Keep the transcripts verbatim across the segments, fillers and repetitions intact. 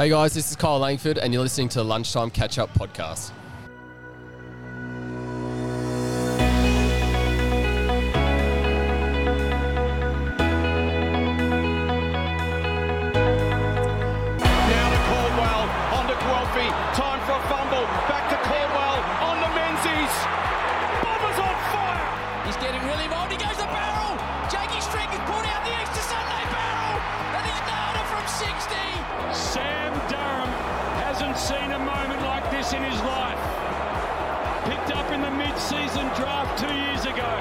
Hey guys, this is Kyle Langford and you're listening to the Lunchtime Catch-Up Podcast. Seen a moment like this in his life. Picked up in the mid-season draft two years ago.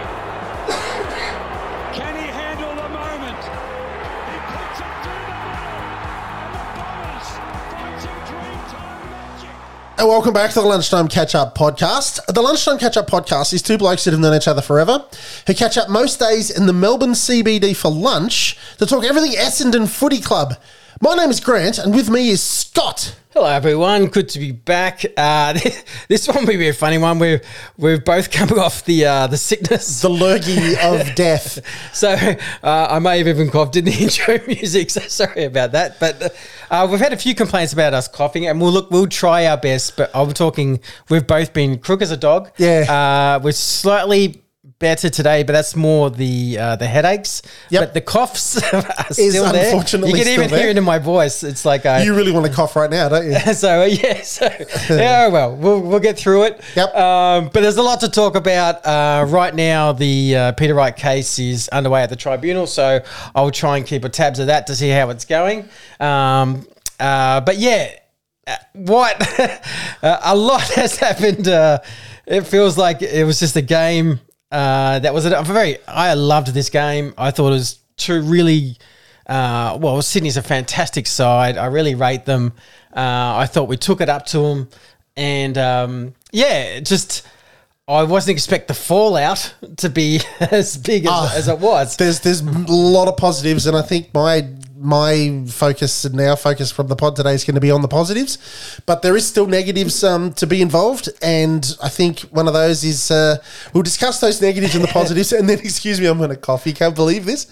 Can he handle the moment? He puts it through the middle, and the Bombers find some dream-time magic. And welcome back to the Lunchtime Catch-Up Podcast. The Lunchtime Catch-Up Podcast is two blokes that have known each other forever, who catch up most days in the Melbourne C B D for lunch to talk everything Essendon Footy Club. My name is Grant, and with me is Scott. Hello, everyone. Good to be back. Uh, this one will be a funny one. We're we're both coming off the uh, the sickness, the lurgy of death. So uh, I may have even coughed in the intro music. So sorry about that. But uh, we've had a few complaints about us coughing, and we'll look. We'll try our best. But I'm talking. We've both been crook as a dog. Yeah. Uh, we're slightly better today, but that's more the uh, the headaches. Yep. But the coughs are is still there. Unfortunately You can even there. hear it in my voice. It's like I, you really want to cough right now, don't you? So yeah, so yeah, well, we'll we'll get through it. Yep. Um, but there's a lot to talk about uh, right now. The uh, Peter Wright case is underway at the tribunal, so I'll try and keep a tabs of that to see how it's going. Um, uh, but yeah, uh, what uh, a lot has happened. Uh, it feels like it was just a game. Uh, that was a, a very. I loved this game. I thought it was two really. Uh, well, Sydney's a fantastic side. I really rate them. Uh, I thought we took it up to them, and um, yeah, just I wasn't expect the fallout to be as big as, Oh, as it was. There's there's a lot of positives, and I think my my focus and our focus from the pod today is going to be on the positives, but there is still negatives um, to be involved, and I think one of those is uh, we'll discuss those negatives and the positives, and then excuse me, I'm going to cough. You can't believe this.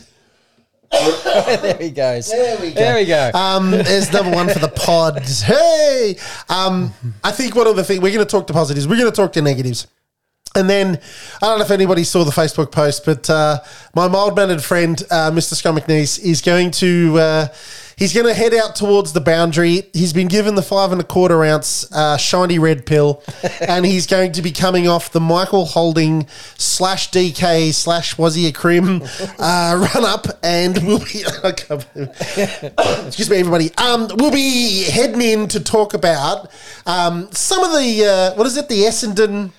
There he goes. There we go. There we go. Um, there's number one for the pod. Hey, um, I think one of the things we're going to talk to positives. We're going to talk to negatives. And then, I don't know if anybody saw the Facebook post, but uh, my mild-mannered friend, uh, Mister Scott McNeese, is going to uh, he's going to head out towards the boundary. He's been given the five and a quarter ounce uh, shiny red pill, and he's going to be coming off the Michael Holding slash D K slash was he a crim uh, run up, and we'll be excuse me, everybody. Um, we'll be heading in to talk about um, some of the uh, what is it, the Essendon.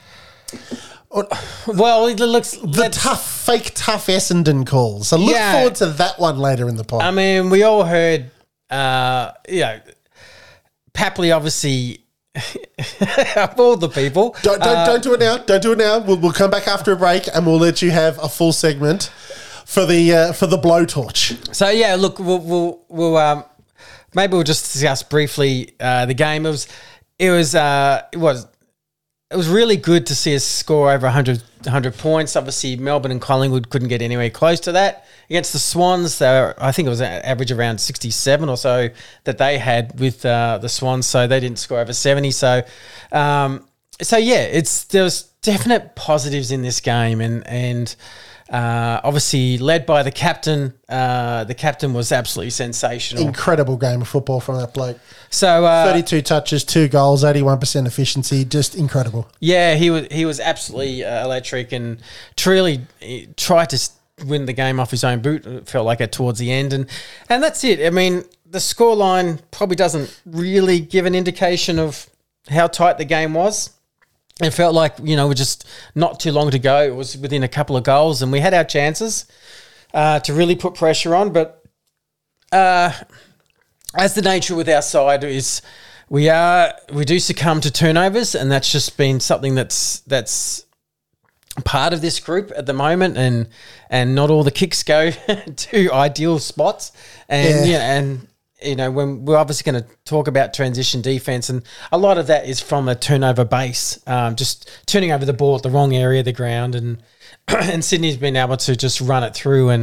Well, it looks The tough, fake tough Essendon calls. So look Yeah. forward to that one later in the pod. I mean, we all heard, uh, you know, Papley obviously, of all the people. don't don't, uh, don't do it now. Don't do it now. We'll, we'll come back after a break and we'll let you have a full segment for the uh, for the blowtorch. So yeah, look, we'll we'll, we'll um, maybe we'll just discuss briefly uh, the game. It was it was uh, it was. It was really good to see us score over one hundred, one hundred points. Obviously, Melbourne and Collingwood couldn't get anywhere close to that. Against the Swans, they were, I think it was an average around sixty-seven or so that they had with uh, the Swans, so they didn't score over seventy. So, um, so yeah, it's there was definite positives in this game, and and uh, obviously led by the captain. Uh, the captain was absolutely sensational. Incredible game of football from that bloke. So uh, thirty-two touches, two goals, eighty-one percent efficiency. Just incredible. Yeah, he was he was absolutely uh, electric and truly he tried to win the game off his own boot. It felt like it towards the end, and and that's it. I mean, the scoreline probably doesn't really give an indication of how tight the game was. It felt like, you know, we're just not too long to go. It was within a couple of goals, and we had our chances uh, to really put pressure on. But uh, as the nature with our side is, we are we do succumb to turnovers, and that's just been something that's that's part of this group at the moment. And and not all the kicks go to ideal spots, and Yeah. yeah, and. You know, when we're obviously going to talk about transition defense, and a lot of that is from a turnover base, um, just turning over the ball at the wrong area of the ground, and and Sydney's been able to just run it through, and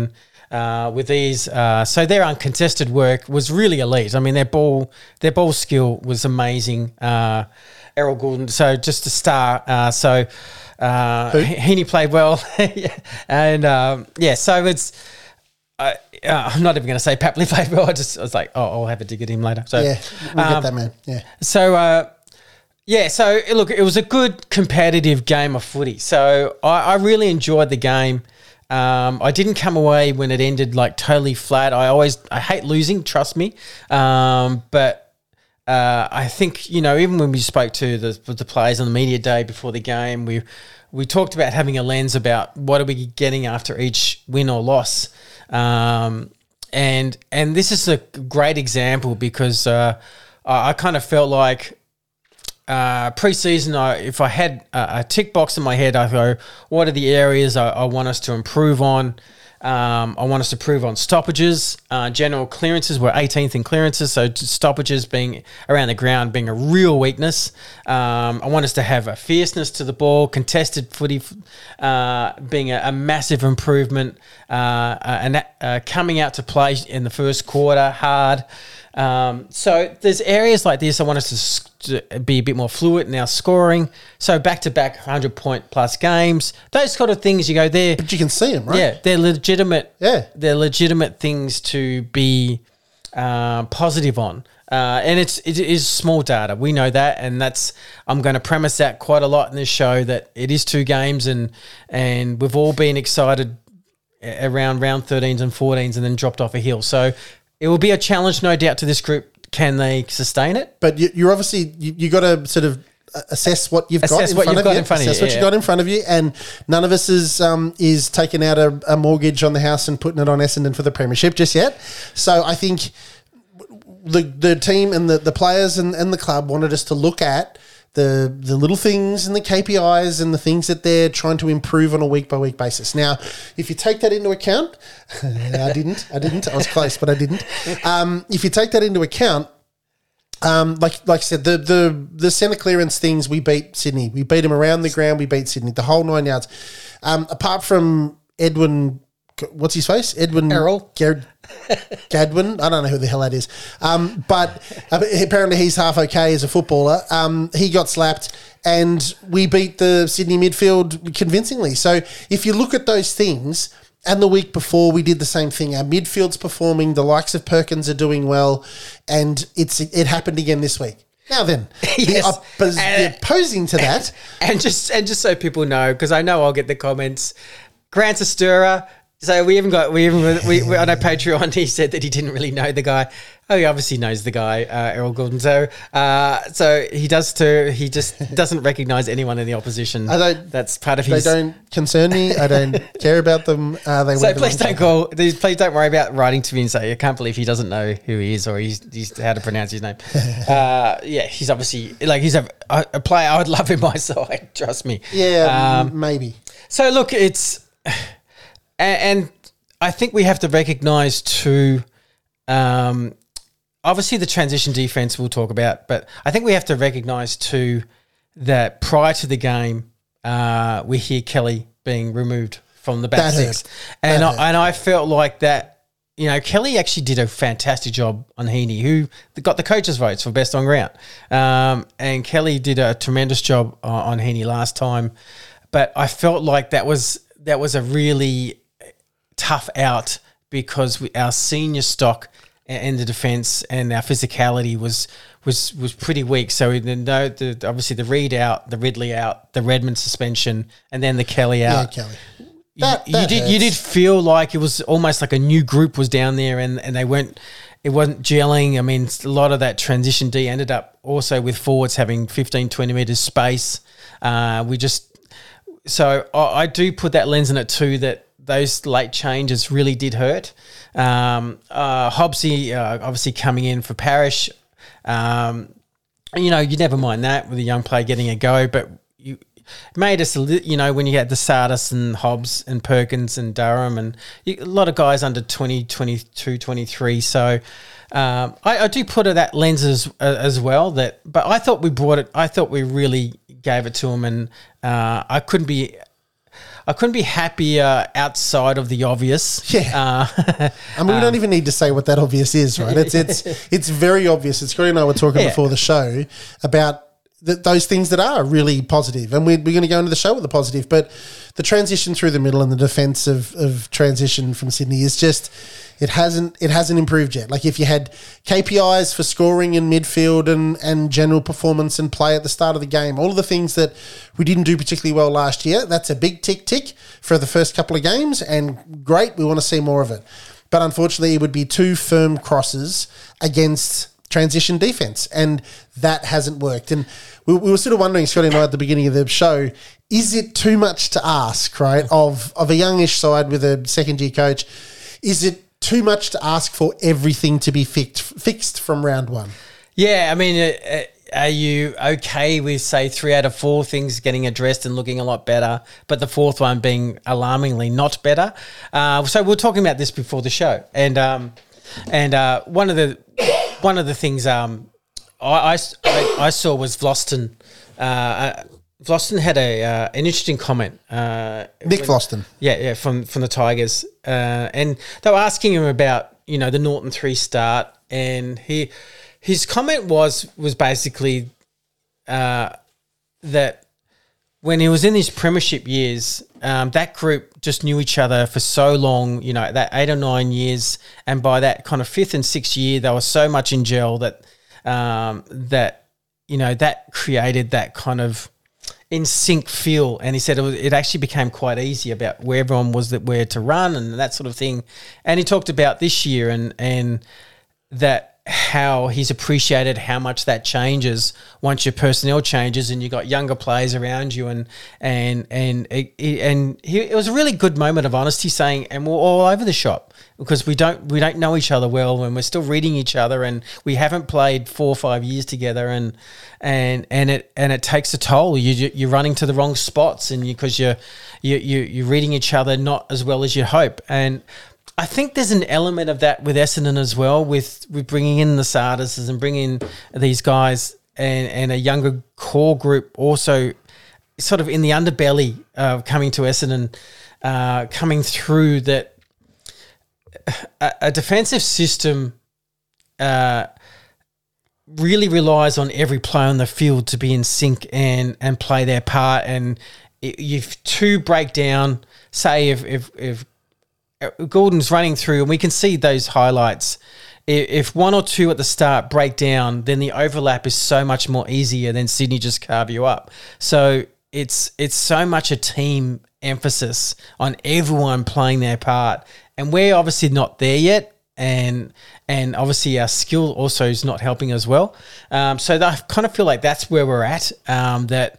uh, with these. Uh, so their uncontested work was really elite. I mean, their ball their ball skill was amazing. Uh, Errol Gulden, so just a star. Uh, so uh, Heaney played well, and um, yeah, so it's. Uh, uh, I'm not even going to say Papley played well. I just I was like, oh, I'll have a dig at him later. So Yeah, we um, get that, man. Yeah. So, uh, yeah, so look, it was a good competitive game of footy. So I, I really enjoyed the game. Um, I didn't come away when it ended like totally flat. I always, I hate losing, trust me. Um, but uh, I think, you know, even when we spoke to the, the players on the media day before the game, we we talked about having a lens about what are we getting after each win or loss. Um, and and this is a great example because uh, I, I kind of felt like uh, pre-season, I, if I had a, a tick box in my head, I go, what are the areas I, I want us to improve on? Um, I want us to improve on stoppages. Uh, general clearances, we're eighteenth in clearances, so stoppages being around the ground being a real weakness. Um, I want us to have a fierceness to the ball, contested footy uh, being a, a massive improvement, uh, and uh, coming out to play in the first quarter hard. Um, so there's areas like this I want us to, s- to be a bit more fluid in our scoring. So back-to-back one hundred point plus games, those kind of things you go there. But you can see them, right? Yeah, they're legitimate. Yeah. They're legitimate things to be uh, positive on. Uh, and it's it is small data. We know that, and that's I'm going to premise that quite a lot in this show that it is two games, and and we've all been excited around round thirteens and fourteens, and then dropped off a hill. So it will be a challenge, no doubt, to this group. Can they sustain it? But you, you're obviously you, you got to sort of assess what you've got Assess in what front you've of got you. in front of assess you, what yeah. you got in front of you, and none of us is um, is taking out a, a mortgage on the house and putting it on Essendon for the premiership just yet. So I think the the team and the, the players and, and the club wanted us to look at the the little things and the K P Is and the things that they're trying to improve on a week by week basis. Now, if you take that into account, I didn't, I didn't, I was close, but I didn't. Um, if you take that into account, um, like like I said, the the the centre clearance things, we beat Sydney. We beat them around the ground. We beat Sydney, the whole nine yards. Um, apart from Edwin, what's his face? Edwin Errol. Gad, Gadwin. I don't know who the hell that is. Um, but apparently he's half okay as a footballer. Um, he got slapped, and we beat the Sydney midfield convincingly. So if you look at those things, and the week before we did the same thing. Our midfield's performing. The likes of Perkins are doing well, and it's it happened again this week. Now then, Yes. the, oppos- And- the opposing to that, And just and just so people know, because I know I'll get the comments. Grant's a stirrer. So we even got we even we, we on our Patreon. He said that he didn't really know the guy. Oh, he obviously knows the guy, uh, Errol Gulden. So, uh, so he does too. He just doesn't recognise anyone in the opposition. I don't- That's part of they his. don't concern me. I don't care about them. Uh, they So went the please wrong don't call. Please please don't worry about writing to me and say I can't believe he doesn't know who he is or he's, he's how to pronounce his name. uh, yeah, he's obviously like he's a, a player. I would love him my side. Trust me. Yeah, Um, m- maybe. So look, it's and, and I think we have to recognise too. Um, obviously, the transition defence we'll talk about, but I think we have to recognise too that prior to the game, uh, we hear Kelly being removed from the back That six, hurt. and That I, and I felt like that. You know, Kelly actually did a fantastic job on Heaney, who got the coaches' votes for best on ground. Um, and Kelly did a tremendous job on, on Heaney last time, but I felt like that was that was a really tough out because we, our senior stock in the defence and our physicality was was was pretty weak. So we know the obviously the Reed out, the Ridley out, the Redmond suspension, and then the Kelly Yeah, out. Kelly. You- That- you, that did you did hurts. feel like it was almost like a new group was down there and, and they weren't it wasn't gelling. I mean, a lot of that transition D ended up also with forwards having fifteen, twenty metres space. Uh, we just so I, I do put that lens in it too that those late changes really did hurt. Um, uh, Hobbsy uh, obviously coming in for Parrish. Um, you know, you never mind that with a young player getting a go, but you made us, a li- you know, when you had the Sardis and Hobbs and Perkins and Durham and you, a lot of guys under twenty, twenty-two, twenty-three. So um, I, I do put it that lens as, uh, as well. That, but I thought we brought it. I thought we really gave it to them, and uh, I couldn't be. I couldn't be happier outside of the obvious. Yeah. Uh, I mean, we don't even need to say what that obvious is, right? It's it's it's very obvious. It's Scotty and I were talking Yeah. before the show about th- those things that are really positive, and we're, we're going to go into the show with the positive. But the transition through the middle and the defence of, of transition from Sydney is just it hasn't it hasn't improved yet. Like if you had K P Is for scoring in midfield and and general performance and play at the start of the game, all of the things that we didn't do particularly well last year, that's a big tick tick for the first couple of games, and great, we want to see more of it. But unfortunately, it would be two firm crosses against transition defence, and that hasn't worked. And we, we were sort of wondering, Scotty and I, at the beginning of the show, is it too much to ask, right, of, of a youngish side with a second-year coach? Is it too much to ask for everything to be fixed, fixed from round one? Yeah, I mean, uh, are you okay with, say, three out of four things getting addressed and looking a lot better, but the fourth one being alarmingly not better? Uh, so we were talking about this before the show, and um, and uh, one of the one of the things um, I, I, I saw was Vlosten. Uh, Vlosten had a uh, an interesting comment. Uh, Nick when, Vlosten. Yeah, yeah, from from the Tigers, uh, and they were asking him about you know the Norton three start, and he. His comment was was basically uh, that when he was in his premiership years, um, that group just knew each other for so long, you know, that eight or nine years, and by that kind of fifth and sixth year, they were so much in gel that um, that you know that created that kind of in sync feel. And he said it, was, it actually became quite easy about where everyone was that where to run and that sort of thing. And he talked about this year and and that. How he's appreciated how much that changes once your personnel changes and you got younger players around you, and and and it, and he, it was a really good moment of honesty, saying, and we're all over the shop because we don't we don't know each other well, and we're still reading each other, and we haven't played four or five years together, and and and it and it takes a toll. You you're running to the wrong spots, and because you you you you're reading each other not as well as you hope. And I think there's an element of that with Essendon as well, with, with bringing in the Sardises and bringing these guys and, and a younger core group also sort of in the underbelly of coming to Essendon, uh, coming through that a, a defensive system uh, really relies on every player on the field to be in sync and, and play their part. And if two break down, say if if, if Gordon's running through, and we can see those highlights. If one or two at the start break down, then the overlap is so much more easier than Sydney just carve you up. So it's it's so much a team emphasis on everyone playing their part, and we're obviously not there yet. And and obviously our skill also is not helping as well. Um, so I kind of feel like that's where we're at. Um, that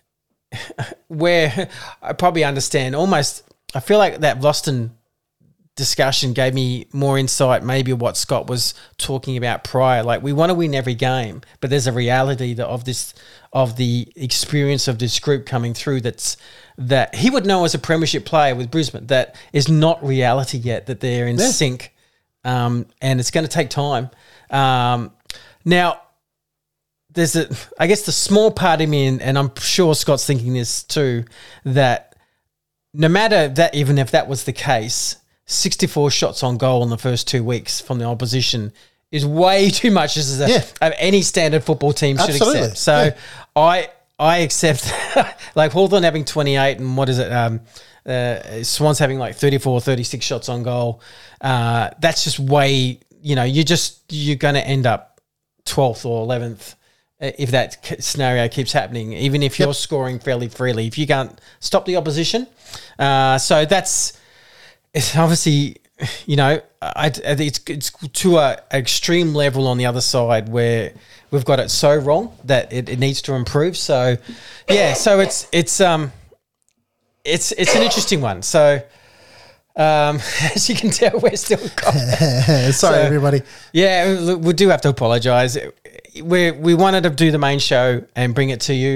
where I probably understand almost. I feel like that Vlosten discussion gave me more insight maybe what Scott was talking about prior. Like, we want to win every game, but there's a reality that of this of the experience of this group coming through that's that he would know as a premiership player with Brisbane that is not reality yet, that they're in yeah. sync, um, and it's going to take time. Um, now there's a I guess the small part of me, and, and I'm sure Scott's thinking this too, that no matter that, even if that was the case, sixty-four shots on goal in the first two weeks from the opposition is way too much as a, Yeah. any standard football team should Absolutely. accept. So Yeah. I I accept, like Hawthorn having twenty-eight and what is it, um, uh, Swans having like thirty-four, thirty-six shots on goal. Uh, that's just way, you know, you just, you're going to end up twelfth or eleventh if that scenario keeps happening, even if you're Yep. scoring fairly freely, if you can't stop the opposition. Uh, so that's, it's obviously, you know, I, it's it's to a extreme level on the other side where we've got it so wrong that it, it needs to improve. So, yeah, so it's it's um it's it's an interesting one. So, um, as you can tell, we're still got, Sorry, So- everybody. yeah, look, we do have to apologise. We we wanted to do the main show and bring it to you.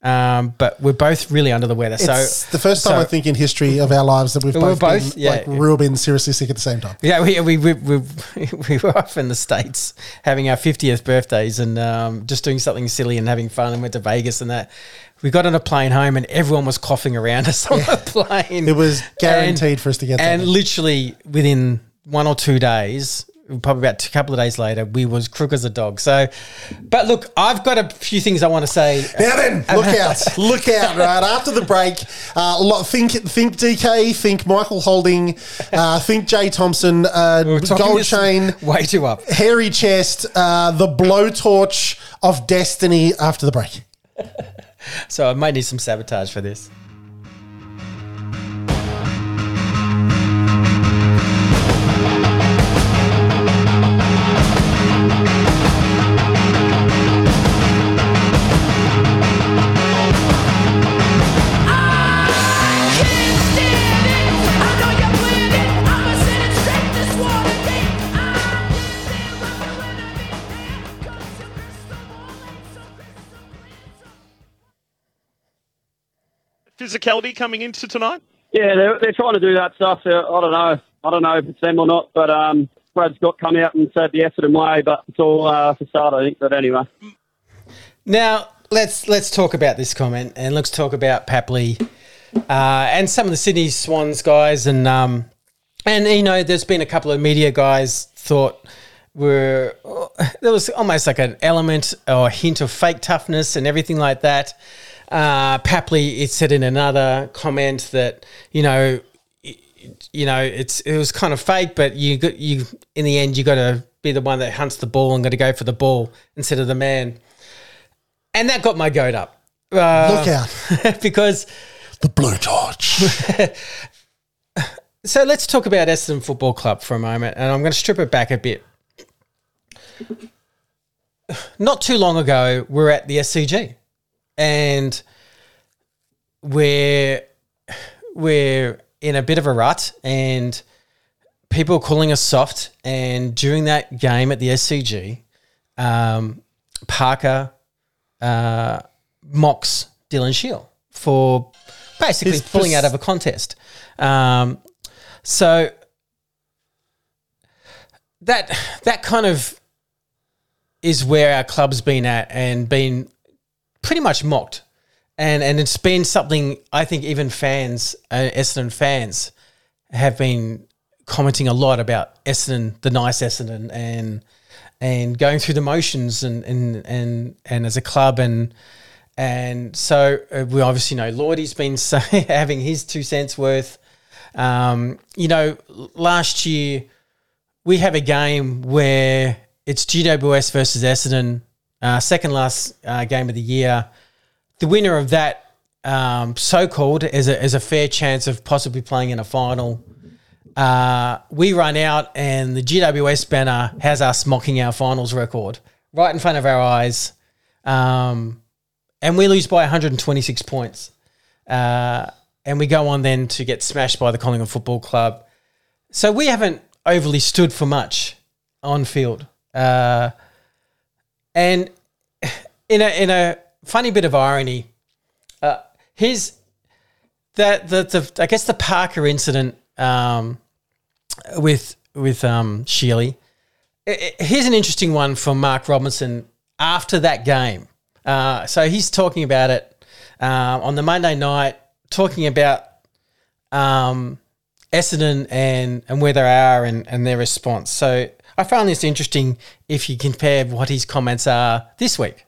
Um, but we're both really under the weather. It's so the first time so- I think in history of our lives that we've We both, were both, been yeah. like real been seriously sick at the same time. Yeah, we we, we we we were off in the States having our fiftieth birthdays and um, just doing something silly and having fun, and went to Vegas and that. We got on a plane home and everyone was coughing around us on the plane. It was guaranteed And- for us to get And something. literally within one or two days, probably about a couple of days later, we was crook as a dog. So, but look, I've got a few things I want to say. Now then, look out, look out, right? After the break, uh, lo- think think D K, think Michael Holding, uh, think Jay Thompson, uh, We're talking gold this chain, way too up. hairy chest, uh, the blowtorch of destiny after the break. So I might need some sabotage for this. Physicality coming into tonight? Yeah, they're, they're trying to do that stuff. They're, I don't know. I don't know if it's them or not, but um, Brad Scott come out and said the Essendon way, but it's all uh, for start, I think. But anyway. Now let's let's talk about this comment and let's talk about Papley uh, and some of the Sydney Swans guys and um, and you know there's been a couple of media guys thought were there was almost like an element or a hint of fake toughness and everything like that. Uh, Papley, it said in another comment that you know, you know, it's it was kind of fake, but you got you in the end you got to be the one that hunts the ball and got to go for the ball instead of the man, and that got my goat up. Uh, Look out, because the blowtorch. so let's talk about Essendon Football Club for a moment, and I'm going to strip it back a bit. Not too long ago, we were at the S C G. And we're we're in a bit of a rut, and people are calling us soft. And during that game at the S C G, um, Parker uh, mocks Dylan Shield for basically His pulling pers- out of a contest. Um, so that that kind of is where our club's been at and been pretty much mocked. And and it's been something I think even fans, uh, Essendon fans, have been commenting a lot about Essendon, the nice Essendon, and and going through the motions and and and, and as a club. And and so uh, we obviously know Lordy's been say, having his two cents worth. Um, you know, last year we have a game where it's G W S versus Essendon, uh, second last uh, game of the year. The winner of that, um, so-called, is a, is a fair chance of possibly playing in a final. Uh, we run out and the G W S banner has us mocking our finals record right in front of our eyes. Um, and we lose by one hundred twenty-six points. Uh, and we go on then to get smashed by the Collingwood Football Club. So we haven't overly stood for much on field. Uh, and in a in a funny bit of irony, uh, here's that the, the I guess the Parker incident um, with with um, Sheely. I- I- Here's an interesting one from Mark Robinson after that game. Uh, so he's talking about it uh, on the Monday night, talking about um, Essendon and, and where they are and, and their response. So I found this interesting if you compare what his comments are this week.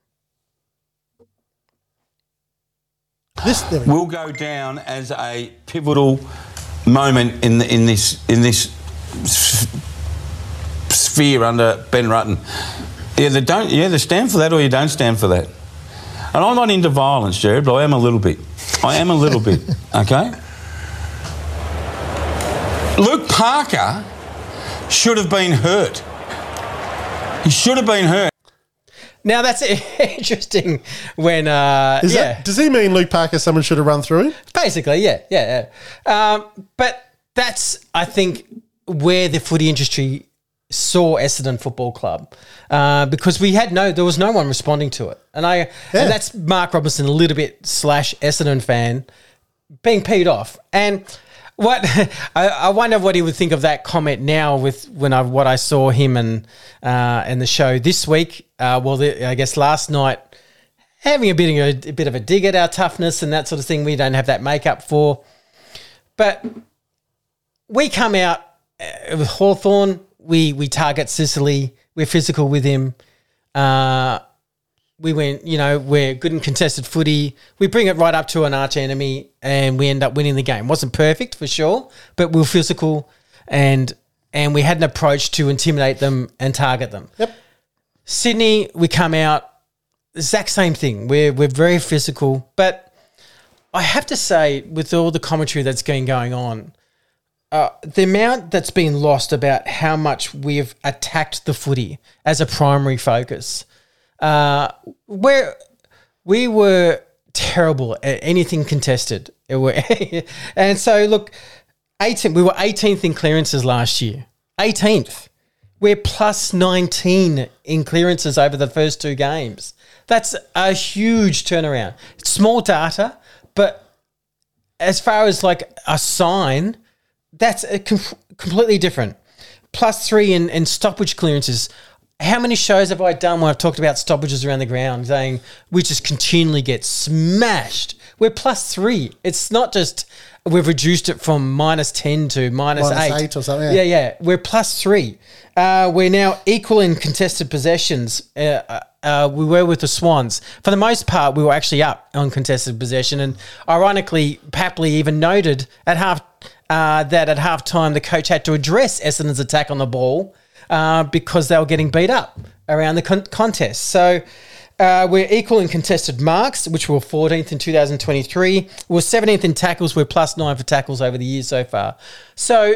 This there we go. will go down as a pivotal moment in the, in this in this s- sphere under Ben Rutten. Either don't you either stand for that or you don't stand for that. And I'm not into violence, Jared, but I am a little bit. I am a little bit. Okay. Luke Parker should have been hurt. He should have been hurt. Now that's interesting when uh, Is yeah. that, does he mean Luke Parker someone should have run through him? Basically, yeah, yeah, yeah. Um, but that's, I think, where the footy industry saw Essendon Football Club uh, because we had no, there was no one responding to it. And I, Yeah. and that's Mark Robinson, a little bit slash Essendon fan being peed off. And what I, I wonder what he would think of that comment now with when I what I saw him and uh, and the show this week. Uh, well, the, I guess last night having a bit of a, a bit of a dig at our toughness and that sort of thing. We don't have that makeup for, but we come out uh, with Hawthorn. We we target Sicily. We're physical with him. Uh, we went, you know, we're good in contested footy. We bring it right up to an arch enemy and we end up winning the game. Wasn't perfect for sure, but we were physical and and we had an approach to intimidate them and target them. Yep. Sydney, we come out, exact same thing. We're we're very physical, but I have to say, with all the commentary that's been going on, uh, the amount that's been lost about how much we've attacked the footy as a primary focus. Uh, where we were terrible at anything contested. It were and so, look, eighteen, we were eighteenth in clearances last year. eighteenth. We're plus nineteen in clearances over the first two games. That's a huge turnaround. It's small data, but as far as like a sign, that's a com- completely different. Plus three in, in stoppage clearances. How many shows have I done where I've talked about stoppages around the ground saying we just continually get smashed? We're plus three. It's not just we've reduced it from minus ten to minus, Minus eight. eight or something, Yeah, yeah. yeah. We're plus three. Uh, we're now equal in contested possessions. Uh, uh, we were with the Swans. For the most part, we were actually up on contested possession. And ironically, Papley even noted at half uh, that at halftime the coach had to address Essendon's attack on the ball uh, because they were getting beat up around the con- contest. So uh, we're equal in contested marks, which were fourteenth in two thousand twenty-three. We're seventeenth in tackles. We're plus nine for tackles over the years so far. So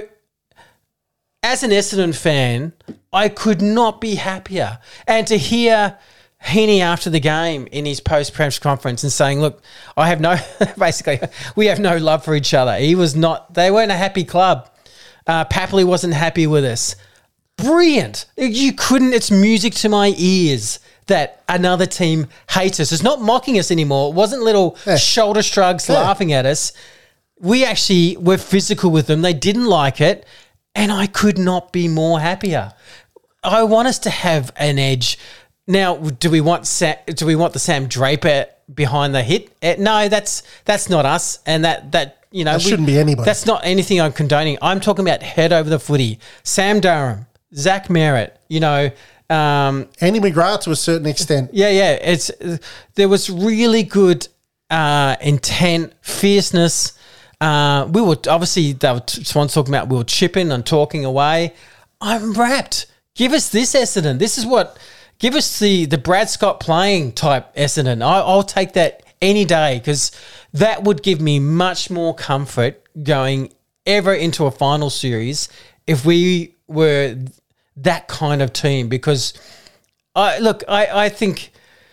as an Essendon fan, I could not be happier. And to hear Heaney after the game in his post-press conference and saying, look, I have no, basically, we have no love for each other. He was not, they weren't a happy club. Uh, Papley wasn't happy with us. Brilliant. You couldn't, it's music to my ears that another team hates us. It's not mocking us anymore. It wasn't little Yeah. shoulder shrugs Yeah. laughing at us. We actually were physical with them. They didn't like it. And I could not be more happier. I want us to have an edge. Now, do we want Sa- do we want the Sam Draper behind the hit? Eh, No, that's that's not us, and that that you know That shouldn't be anybody. That's not anything I'm condoning. I'm talking about head over the footy. Sam Durham, Zach Merritt. You know, um, Andy McGrath to a certain extent. yeah, yeah. It's there was really good uh, intent, fierceness. Uh, we were obviously they were Swans talking about we were chipping and talking away. I'm wrapped. Give us this Essendon. This is what. Give us the the Brad Scott playing type Essendon. I, I'll take that any day because that would give me much more comfort going ever into a final series if we were that kind of team. Because I look, I, I think.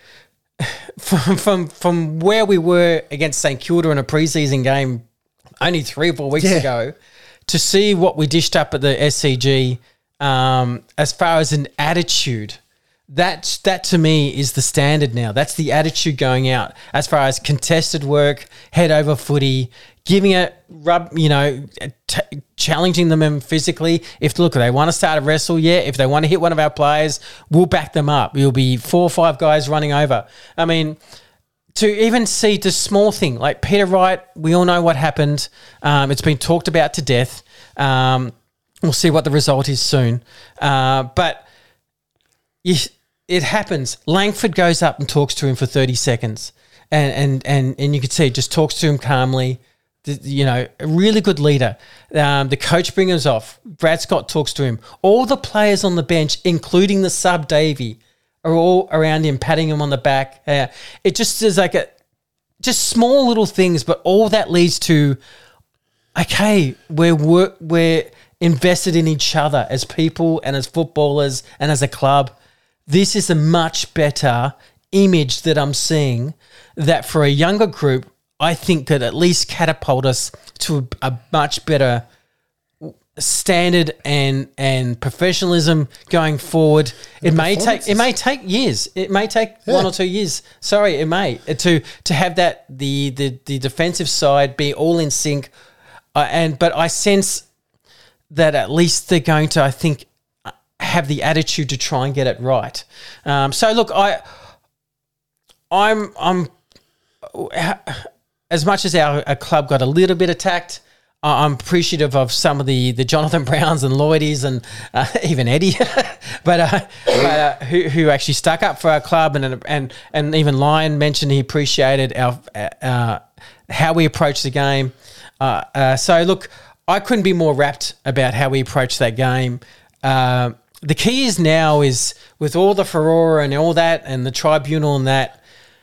From, from from where we were against St Kilda in a preseason game only three or four weeks Yeah. ago, to see what we dished up at the S C G um, as far as an attitude, that that to me is the standard now. That's the attitude going out as far as contested work, head over footy, giving it rub, you know, t- challenging them physically. If look, they want to start a wrestle, yeah. If they want to hit one of our players, we'll back them up. You'll be four or five guys running over. I mean, to even see the small thing like Peter Wright, we all know what happened. Um, it's been talked about to death. Um, we'll see what the result is soon. Uh, but you, it happens. Langford goes up and talks to him for thirty seconds. And and and, and you can see, just talks to him calmly. The, you know, a really good leader. Um, the coach brings off. Brad Scott talks to him. All the players on the bench, including the sub Davey, are all around him, patting him on the back. Uh, it just is like a, just small little things, but all that leads to, okay, we're we're, we're invested in each other as people and as footballers and as a club. This is a much better image that I'm seeing that for a younger group, I think could at least catapult us to a, a much better standard and and professionalism going forward. It may take it may take years. It may take Yeah. one or two years. Sorry, it may to to have that the the the defensive side be all in sync. Uh, and but I sense that at least they're going to, I think, have the attitude to try and get it right. Um, so look, I I'm I'm as much as our, our club got a little bit attacked. I'm appreciative of some of the, the Jonathan Browns and Lloydies and uh, even Eddie, but, uh, but uh, who who actually stuck up for our club, and and and even Lyon mentioned he appreciated our uh, how we approached the game. Uh, uh, so look, I couldn't be more rapt about how we approached that game. Uh, the key is now is with all the furore and all that and the tribunal and that,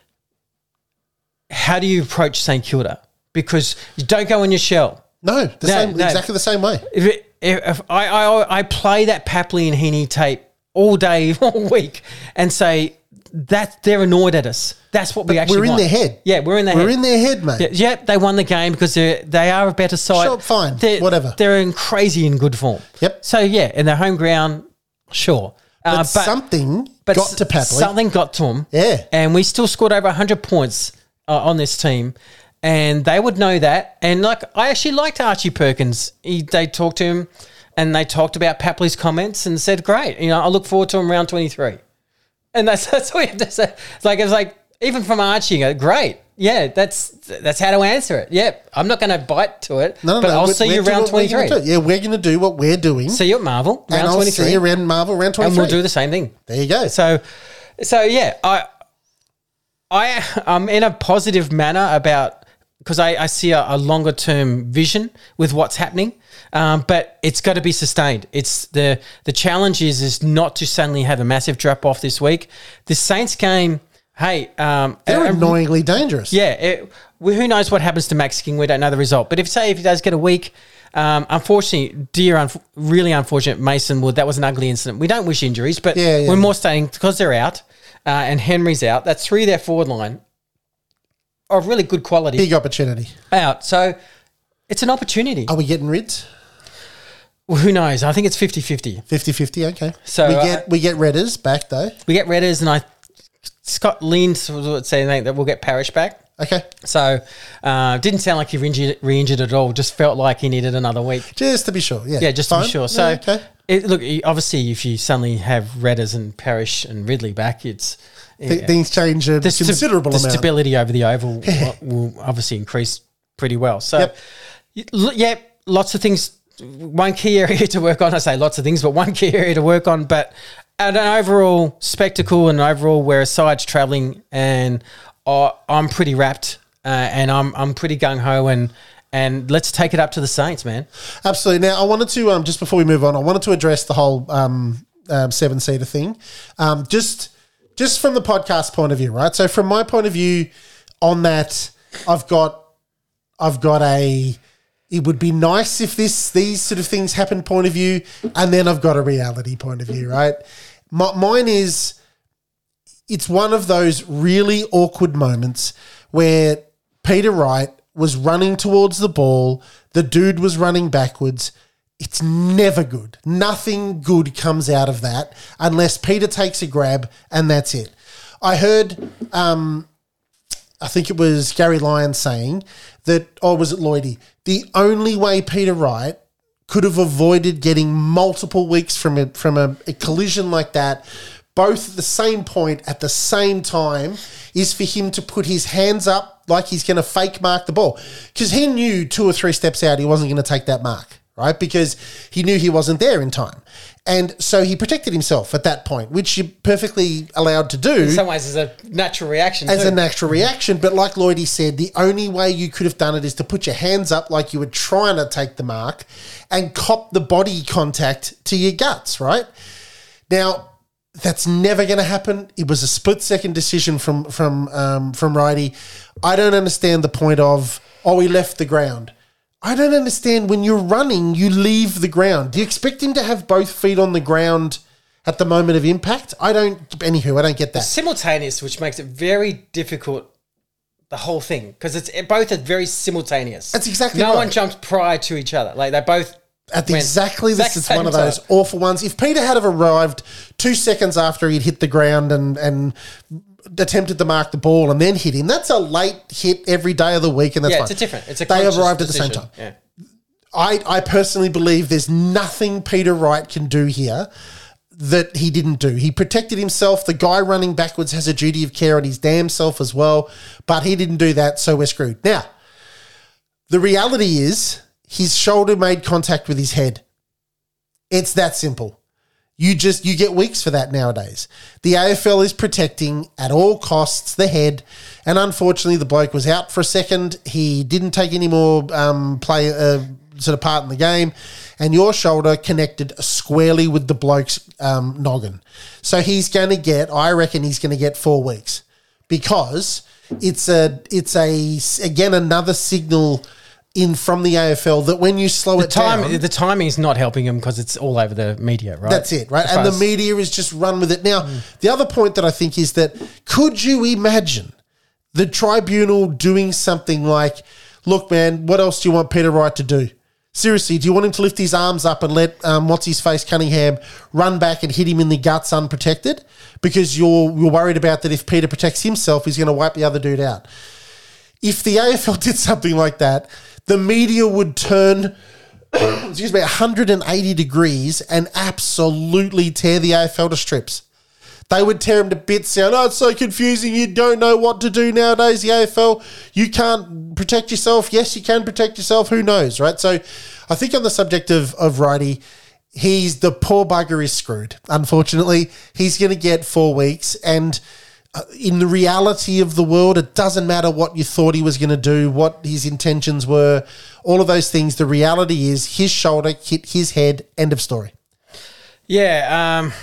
how do you approach St Kilda? Because you don't go in your shell. No, the No, same, no. exactly the same way. If, it, if, if I, I I play that Papley and Heaney tape all day, all week, and say that they're annoyed at us. That's what we actually We're in want. their head. Yeah, we're in their We're head. in their head, mate. Yeah, yeah, they won the game because they they are a better side. Sure, fine, They're, whatever. They're in crazy in good form. Yep. So yeah, in their home ground, sure. But, Uh, something but got to Papley. Something got to them. Yeah. And we still scored over one hundred points uh, on this team. And they would know that. And like, I actually liked Archie Perkins. He, they talked to him and they talked about Papley's comments and said, great, you know, I look forward to him round twenty-three. And that's, that's all you have to say. It's like, it's like, even from Archie, you go, great. Yeah, that's that's how to answer it. Yeah, I'm not going to bite to it, No, no, but no. I'll we're- see we're you doing round what we're gonna twenty-three. do. Yeah, we're going to do what we're doing. See you at Marvel, and round I'll twenty-three. see you around Marvel, round twenty-three. And we'll do the same thing. There you go. So, so yeah, I, I, I'm in a positive manner about because I, I see a, a longer term vision with what's happening, um, but it's got to be sustained. It's the the challenge is is not to suddenly have a massive drop off this week. The Saints game, hey, um, They're and- annoyingly dangerous. yeah, it, well, who knows what happens to Max King? We don't know the result. But if say if he does get a week, um, unfortunately, dear, unf- really unfortunate, Mason Wood. That was an ugly incident. We don't wish injuries, but Yeah, yeah, we're yeah. more saying because they're out uh, and Henry's out. That's three of their forward line of really good quality Big opportunity. out. So it's an opportunity. Are we getting Rids? Well, who knows? I think it's fifty-fifty. fifty-fifty, okay. So, we uh, get we get Redders back though. We get Redders, and I Scott leaned to saying that we'll get Parrish back. Okay. So uh, didn't sound like he re-injured, re-injured at all. Just felt like he needed another week. Just to be sure. Yeah. Yeah, just to Fine. be sure. So, Yeah, okay. it, look, you- obviously, if you suddenly have Redders and Parrish and Ridley back, it's Th- Things change a the sta- considerable the amount. stability over the oval will, will obviously increase pretty well. So, Yep. y- l- yeah, lots of things. One key area to work on. I say lots of things, but one key area to work on. But at an overall spectacle and overall where a side's travelling, and uh, I'm pretty wrapped, uh, and I'm I'm pretty gung ho, and and let's take it up to the Saints, man. Absolutely. Now, I wanted to, um, just before we move on, I wanted to address the whole um, um, seven-seater thing. Um, just just from the podcast point of view, right? So from my point of view on that, I've got I've got a it would be nice if this these sort of things happen point of view, and then I've got a reality point of view, right? My, mine is it's one of those really awkward moments where Peter Wright was running towards the ball, the dude was running backwards. It's never good. Nothing good comes out of that unless Peter takes a grab and that's it. I heard, um, I think it was Gary Lyon saying that, or was it Lloydie? The only way Peter Wright could have avoided getting multiple weeks from a, from a, a collision like that, both at the same point at the same time, is for him to put his hands up like he's going to fake mark the ball. Because he knew two or three steps out he wasn't going to take that mark, right? Because he knew he wasn't there in time. And so he protected himself at that point, which you're perfectly allowed to do. In some ways, it's a natural reaction. As too. a natural reaction, but like Lloydie said, the only way you could have done it is to put your hands up like you were trying to take the mark and cop the body contact to your guts, right? Now, that's never going to happen. It was a split-second decision from from um, from Righty. I don't understand the point of, oh, he left the ground. I don't understand when you're running, you leave the ground. Do you expect him to have both feet on the ground at the moment of impact? I don't, anywho, I don't get that. Simultaneous, which makes it very difficult, the whole thing, because it's it both are very simultaneous. That's exactly no right. one jumps prior to each other. Like they both At the When- exactly this exact is one of same those time. awful ones. If Peter had have arrived two seconds after he'd hit the ground and and attempted to mark the ball and then hit him, that's a late hit every day of the week, and that's Yeah, fine. it's a different. It's a they conscious arrived at the decision. same time. Yeah. I, I personally believe there's nothing Peter Wright can do here that he didn't do. He protected himself. The guy running backwards has a duty of care on his damn self as well, but he didn't do that, so we're screwed. Now, the reality is his shoulder made contact with his head. It's that simple. You just, you get weeks for that nowadays. The A F L is protecting at all costs the head, and unfortunately the bloke was out for a second. He didn't take any more um, play, uh, sort of part in the game, and your shoulder connected squarely with the bloke's um, noggin. So he's going to get, I reckon he's going to get four weeks because it's a, it's a, again, another signal in from the A F L that when you slow The it time, down, the timing is not helping him because it's all over the media, right? that's it, right? As And far the as- media is just run with it. Now, the other point that I think is that could you imagine the tribunal doing something like, look, man, what else do you want Peter Wright to do? Seriously, do you want him to lift his arms up and let um, what's his face Cunningham run back and hit him in the guts unprotected? Because you're you're worried about that if Peter protects himself, he's going to wipe the other dude out. If the A F L did something like that, the media would turn, excuse me, one hundred eighty degrees and absolutely tear the A F L to strips. They would tear him to bits, saying, oh, it's so confusing. You don't know what to do nowadays, the A F L. You can't protect yourself. Yes, you can protect yourself. Who knows, right? So I think on the subject of, of Righty, he's the poor bugger is screwed. Unfortunately, he's going to get four weeks. And uh, in the reality of the world, it doesn't matter what you thought he was going to do, what his intentions were, all of those things. The reality is his shoulder hit his head. End of story. Yeah. Um,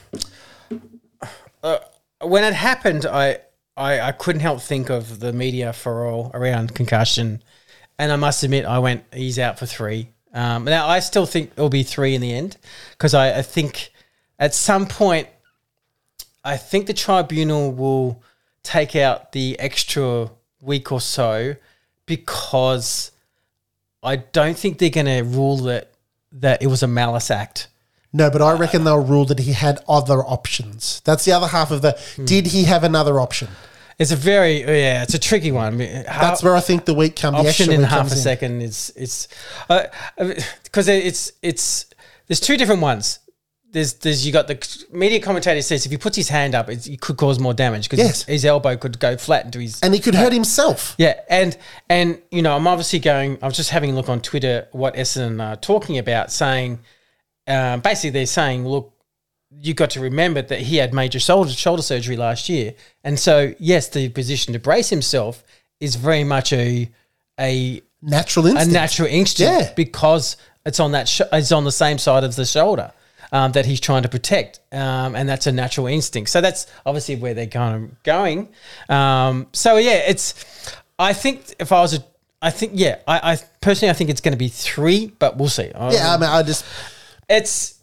uh, when it happened, I, I I couldn't help think of the media for all around concussion, and I must admit I went, he's out for three. Um, now I still think it'll be three in the end because I, I think at some point I think the tribunal will take out the extra week or so because I don't think they're going to rule that that it was a malice act. No, but I reckon they'll rule that he had other options. That's the other half of the, did he have another option? It's a very yeah, it's a tricky one. How, That's where I think the week comes. The option extra in week half comes a in. second is it's because it's it's there's two different ones. There's there's you got the media commentator says if he puts his hand up, it's, it could cause more damage because Yes. his, his elbow could go flat into his And he could hurt himself. yeah, and and you know I'm obviously going. I was just having a look on Twitter what Essendon are talking about, saying um, basically they're saying, look, you got to remember that he had major shoulder shoulder surgery last year, and so yes, the position to brace himself is very much a a Natural a instinct. natural instinct Yeah. because it's on that sh- it's on the same side of the shoulder um, that he's trying to protect, um, and that's a natural instinct. So that's obviously where they're kind of going. Um, so yeah, it's. I think if I was a, I think yeah, I, I personally I think it's going to be three, but we'll see. Yeah, I mean, I just, It's.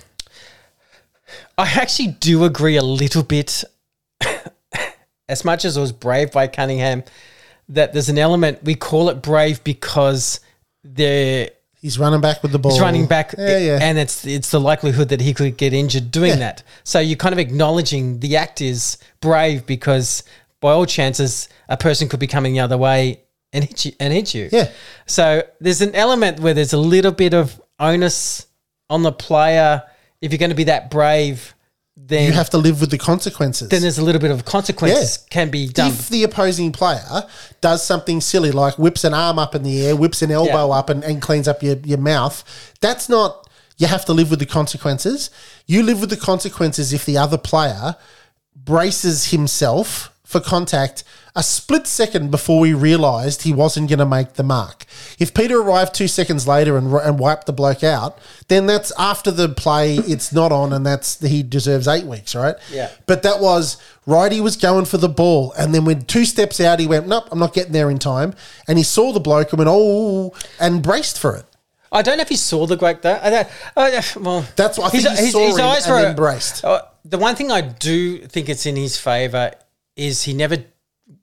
I actually do agree a little bit, as much as it was brave by Cunningham, that there's an element, we call it brave because they're he's running back with the ball. he's running back, Yeah, yeah. and it's it's the likelihood that he could get injured doing Yeah. that. So you're kind of acknowledging the act is brave because by all chances a person could be coming the other way and hit you and hit you. Yeah. So there's an element where there's a little bit of onus on the player. If you're going to be that brave, then You have to live with the consequences. then there's a little bit of consequences Yeah. can be done. If the opposing player does something silly like whips an arm up in the air, whips an elbow Yeah. up and, and cleans up your, your mouth, that's not, you have to live with the consequences. You live with the consequences if the other player braces himself for contact a split second before we realised he wasn't going to make the mark. If Peter arrived two seconds later and, and wiped the bloke out, then that's after the play, it's not on, and that's he deserves eight weeks, right? Yeah. But that was, Righty was going for the ball, and then when two steps out, he went, nope, I'm not getting there in time, and he saw the bloke and went, oh, and braced for it. I don't know if he saw the great though. I don't, I, well, That's what- I think he saw him and then braced. Uh, the one thing I do think it's in his favour is he never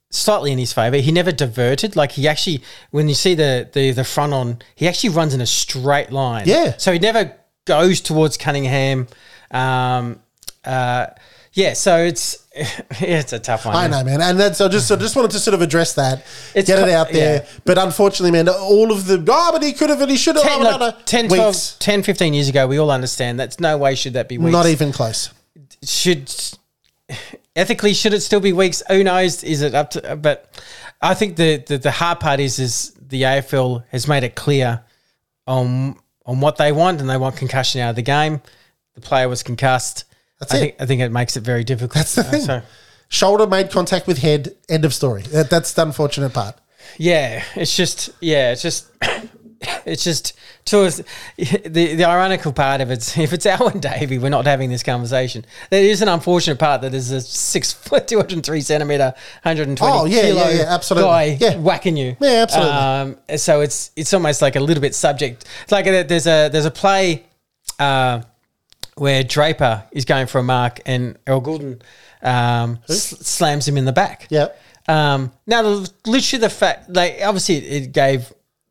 slightly in his favour. He never diverted. Like he actually, when you see the, the the front on, he actually runs in a straight line. Yeah. So he never goes towards Cunningham. Um, uh, yeah. So it's yeah, it's a tough one. I know, man, and that's I just I just wanted to sort of address that, It's get it co- out there. yeah. But unfortunately, man, all of the oh, but he could have and he should have. ten, oh, no, like no, ten, weeks. twelve, ten, fifteen years ago, we all understand that's no way should that be weeks. Not even close. Should ethically should it still be weeks? Who knows? Is it up to? But I think the, the the hard part is is the A F L has made it clear on on what they want, and they want concussion out of the game. The player was concussed. That's I it. think I think it makes it very difficult. That's the Uh, thing. so, Shoulder made contact with head. End of story. That, that's the unfortunate part. yeah, it's just yeah, it's just it's just to us, the the ironical part of it. If it's Alwyn Davey, we're not having this conversation. There is an unfortunate part that is a six foot, two hundred three centimeter, one hundred twenty Oh, yeah, kilo yeah, yeah, absolutely. guy Yeah. whacking you. Yeah, absolutely. Um, so it's it's almost like a little bit subject. It's like a, there's a there's a play uh, where Draper is going for a mark and Earl Goulden um, s- slams him in the back. Yep. Um, now, the- literally, the fact, like, obviously, it, it gave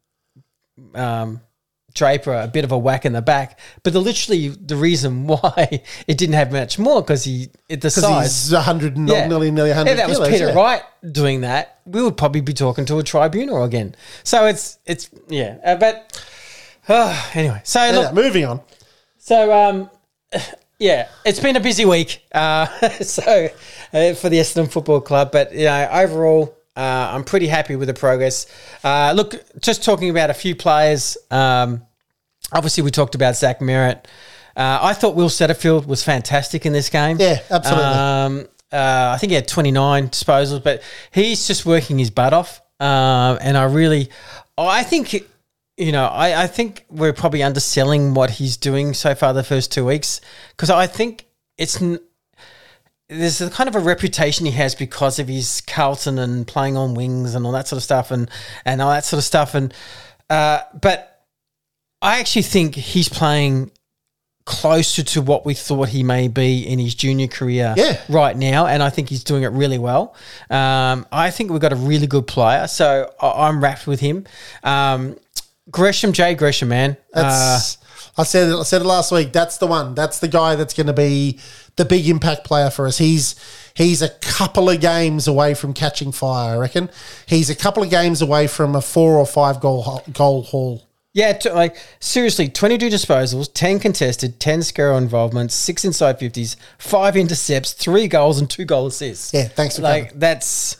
um, Draper a bit of a whack in the back, but the literally the reason why it didn't have much more because he it the Because size. he's one hundred, Yeah. nearly, nearly one hundred If that was kilos, Peter yeah. Wright doing that, we would probably be talking to a tribunal again. So it's it's yeah, uh, but uh, anyway. So Yeah, look, moving on. so um, yeah, it's been a busy week. Uh, so uh, for the Essendon Football Club, but you know, overall, uh, I'm pretty happy with the progress. Uh, look, just talking about a few players. Um, obviously, we talked about Zach Merritt. Uh, I thought Will Setterfield was fantastic in this game. Yeah, absolutely. Um, uh, I think he had twenty-nine disposals, but he's just working his butt off. Um, and I really, I think. You know, I, I think we're probably underselling what he's doing so far the first two weeks because I think it's n- there's a kind of a reputation he has because of his Carlton and playing on wings and all that sort of stuff and, and all that sort of stuff. And uh, but I actually think he's playing closer to what we thought he may be in his junior career Yeah. right now, and I think he's doing it really well. Um, I think we've got a really good player, so I- I'm wrapped with him. Um, Gresham, Jay Gresham, man. Uh, That's, I said it, I said it last week. That's the one. That's the guy that's going to be the big impact player for us. He's he's a couple of games away from catching fire, I reckon. He's a couple of games away from a four or five goal ho- goal haul. yeah, t- like seriously, twenty-two disposals, ten contested, ten Scarrow involvements, six inside fifties, five intercepts, three goals, and two goal assists. Yeah, thanks for like coming. that's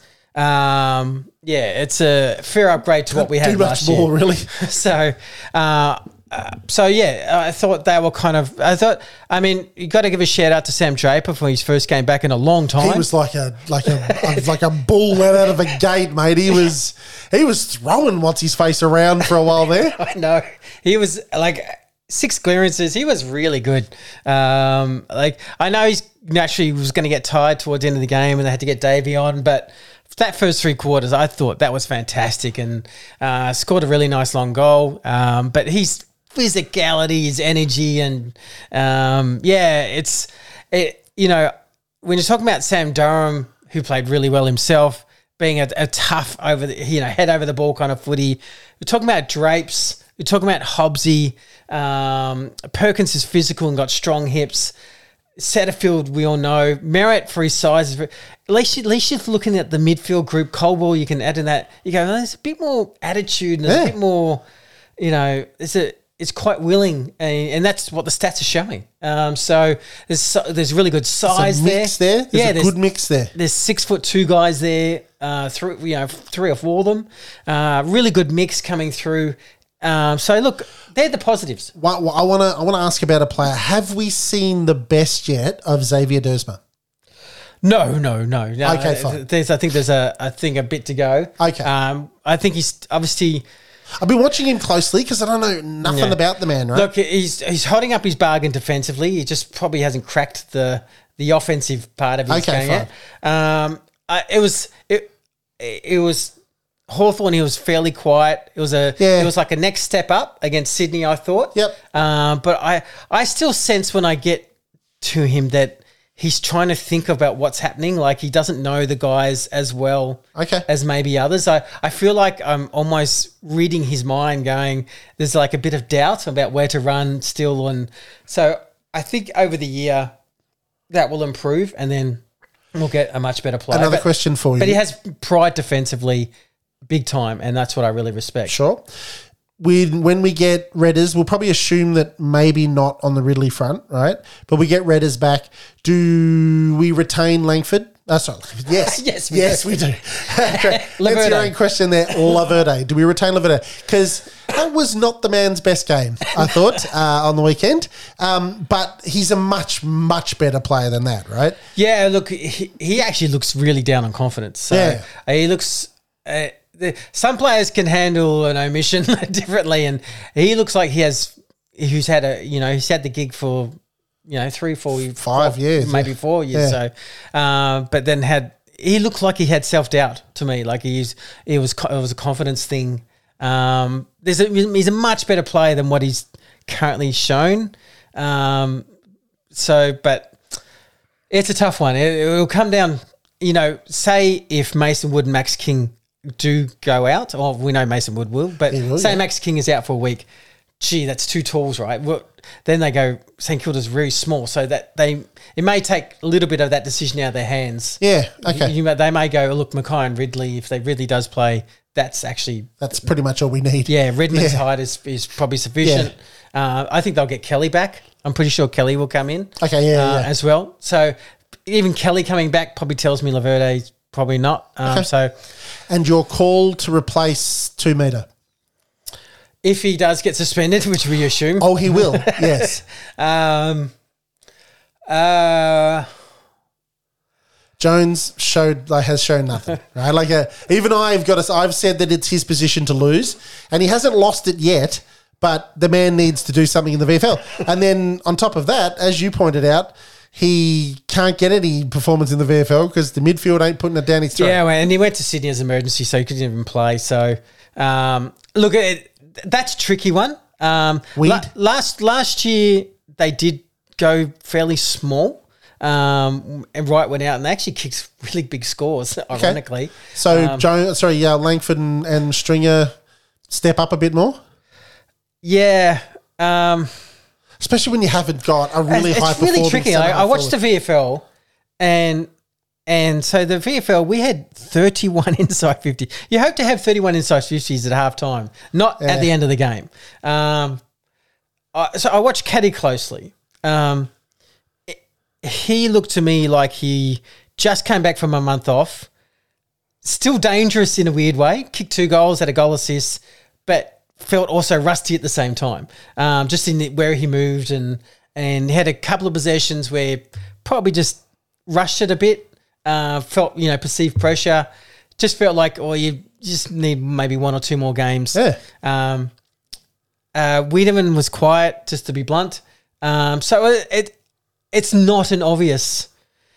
um, yeah, it's a fair upgrade to what we had Too much last more, year. really. So, uh, uh, so yeah, I thought they were kind of. I thought, I mean, you got to give a shout out to Sam Draper for his first game back in a long time. He was like a like a, a like a bull let out of a gate, mate. He was he was throwing what's his face around for a while there. I know he was like six clearances. He was really good. Um, like I know he's naturally was going to get tired towards the end of the game, and they had to get Davey on, but. That first three quarters, I thought that was fantastic and uh, scored a really nice long goal. Um, but his physicality, his energy, and um, yeah, it's it. You know, when you're talking about Sam Durham, who played really well himself, being a, a tough over the you know head over the ball kind of footy. We're talking about Drapes. We're talking about Hobbsy. Um, Perkins is physical and got strong hips. Setterfield, we all know. Merritt for his size. Is very, at least, at least you're looking at the midfield group. Coldwell, you can add in that. You go, oh, there's a bit more attitude and there's Yeah. a bit more, you know, it's a, it's quite willing, and, and that's what the stats are showing. Um, so there's so, there's really good size There's a mix there. There's yeah, a there's, good mix there. there's six foot two guys there. Uh, three, you know, three or four of them. Uh, really good mix coming through. Um, so look, they're the positives. Wha- wha- I want to I want to ask about a player. Have we seen the best yet of Xavier Dersma? No, no, no. no. Okay, fine. There's, I think there's a, I think a bit to go. Okay. Um, I think he's obviously I've been watching him closely because I don't know nothing Yeah. about the man, right? look. He's he's holding up his bargain defensively. He just probably hasn't cracked the the offensive part of his Okay, game yet. Um, I, it was it it was Hawthorn. He was fairly quiet. It was a Yeah. it was like a next step up against Sydney, I thought. Yep. Um, but I I still sense when I get to him that he's trying to think about what's happening. Like he doesn't know the guys as well Okay. as maybe others. I, I feel like I'm almost reading his mind going, there's like a bit of doubt about where to run still. And so I think over the year that will improve and then we'll get a much better player. Another But- question for you. But he has pride defensively big time, and that's what I really respect. Sure. We, when we get Redders, we'll probably assume that maybe not on the Ridley front, right? But we get Redders back. Do we retain Langford? Oh, sorry. Yes. Yes, we yes, do. we do. That's your Laverde. own question there. Laverde. Do we retain Laverde? Because that was not the man's best game, I thought, uh, on the weekend. Um, but he's a much, much better player than that, right? Yeah, look, he, he actually looks really down on confidence. So Yeah. uh, he looks. Uh, the, some players can handle an omission differently, and he looks like he has. Who's had a you know he's had the gig for you know three, four, Five four, years, maybe yeah. four years. Yeah. So, uh, but then had he looked like he had self doubt to me. Like he's it was co- it was a confidence thing. Um, there's a, he's a much better player than what he's currently shown. Um, so, but it's a tough one. It, it'll come down. You know, say if Mason Wood and Max King do go out, or we know Mason Wood will, but He will, say yeah. Max King is out for a week. Gee, that's two tools, right? Well, then they go, St Kilda's very small, so that they it may take a little bit of that decision out of their hands. Yeah, okay. You, you, they may go, look, Mackay and Ridley, if they Ridley does play, that's actually, That's pretty much all we need. yeah, Redmond's Yeah. height is, is probably sufficient. Uh, I think they'll get Kelly back. I'm pretty sure Kelly will come in Okay, yeah, uh, yeah. as well. So even Kelly coming back probably tells me Laverde's probably not. Um, Okay. So And your call to replace two metre. if he does get suspended, which we assume, Oh, he will. Yes. um, uh, Jones showed like has shown nothing, right? Like uh even I've got. A, I've said that it's his position to lose, and he hasn't lost it yet. But the man needs to do something in the V F L. And then on top of that, as you pointed out, he can't get any performance in the V F L because the midfield ain't putting it down his throat. yeah, well, and he went to Sydney as emergency, so he couldn't even play. So um, look, it, that's a tricky one. Um, Weed? la- last last year they did go fairly small. Um, and Wright went out and they actually kicked really big scores, ironically. So Um, Jones, sorry, yeah, Langford and, and Stringer step up a bit more, Yeah. Um, especially when you haven't got a really it's high. it's really performing tricky. centre I, I half watched the forward. V F L and and so the V F L, we had thirty-one inside fifty. You hope to have thirty-one inside fifties at half time, not Yeah. at the end of the game. Um, I, so I watched Caddy closely. Um, it- he looked to me like he just came back from a month off. Still dangerous in a weird way. Kicked two goals, had a goal assist, but felt also rusty at the same time. Um, just in the, where he moved and and had a couple of possessions where probably just rushed it a bit. Uh, felt you know perceived pressure. Just felt like oh you just need maybe one or two more games. Yeah. Um, uh, Wiedemann was quiet, just to be blunt. Um, so it, it it's not an obvious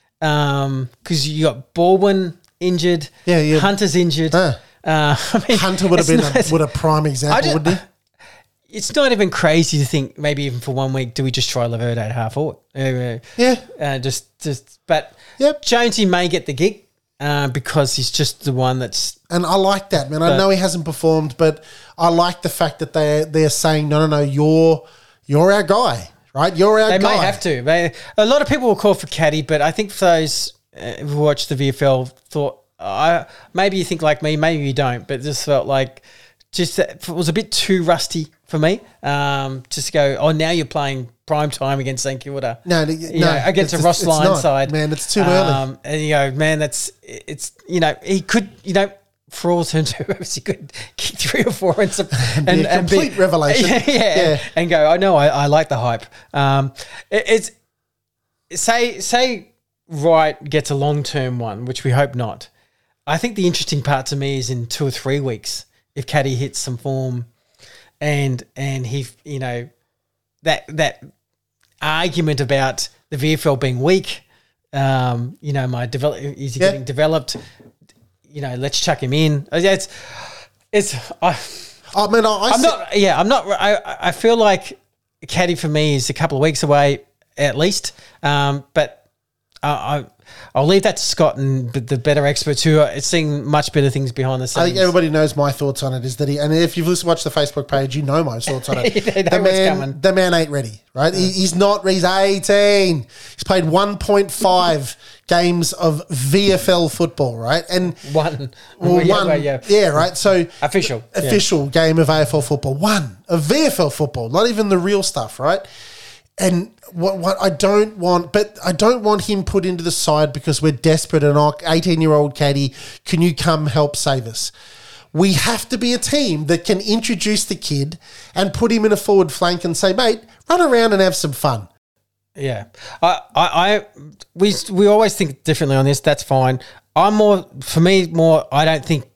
because you got Baldwin injured, Yeah, yeah. Hunter's injured. Uh. Uh, I mean, Hunter would have it's been not- a, would a prime I example, just- wouldn't he? It's not even crazy to think maybe even for one week do we just try Laverde at half forward? Uh, Yeah. uh, just just but Yep. Jonesy may get the gig uh, because he's just the one that's And I like that, man. I But- know he hasn't performed, but I like the fact that they they're saying, no, no, no, you're you're our guy, right? You're our they guy. may have to. They, a lot of people will call for Caddy, but I think for those uh, who watched the V F L thought I maybe you think like me, maybe you don't, but just felt like just that it was a bit too rusty for me. Um, just to go, oh, now you're playing prime time against St Kilda. No, no, you know, against a it's- Ross it's Lyon not, side, man. It's too early. Um, and you go, man, that's it's you know he could you know. For all terms, he could kick three or four and, some, and, be a complete revelation. Yeah, yeah, Yeah. and go. I know, I, I like the hype. Um, it, it's say say Wright gets a long term one, which we hope not. I think the interesting part to me is in two or three weeks if Caddy hits some form, and and he you know that that argument about the V F L being weak. Um, you know, my develop is he Yeah. getting developed? You know, let's chuck him in. It's it's. I, I mean, I, I I'm said- not. Yeah, I'm not. I I feel like Caddy for me is a couple of weeks away at least. Um, but I, I'll leave that to Scott and the better experts who are seeing much better things behind the scenes. I think everybody knows my thoughts on it is that he, and if you've listened, watched the Facebook page, you know my thoughts on it. They know the what's man, coming. the man ain't ready, right? He, he's not. He's eighteen. He's played one point five games of V F L football, right? And One. well, Yeah, one, well, yeah. yeah. right. So Official, yeah. official game of A F L football. One of V F L football, not even the real stuff, right? And what what I don't want, but I don't want him put into the side because we're desperate and our eighteen-year-old caddy, can you come help save us? We have to be a team that can introduce the kid and put him in a forward flank and say, mate, run around and have some fun. Yeah, I, I, I, we, we always think differently on this. That's fine. I'm more, for me, more. I don't think,